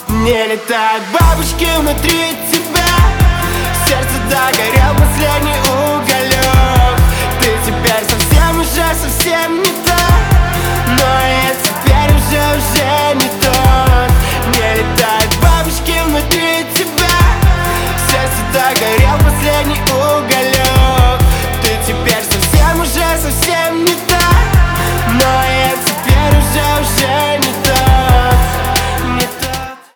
Не летают бабочки внутри тебя. Сердце догорел последний уголек.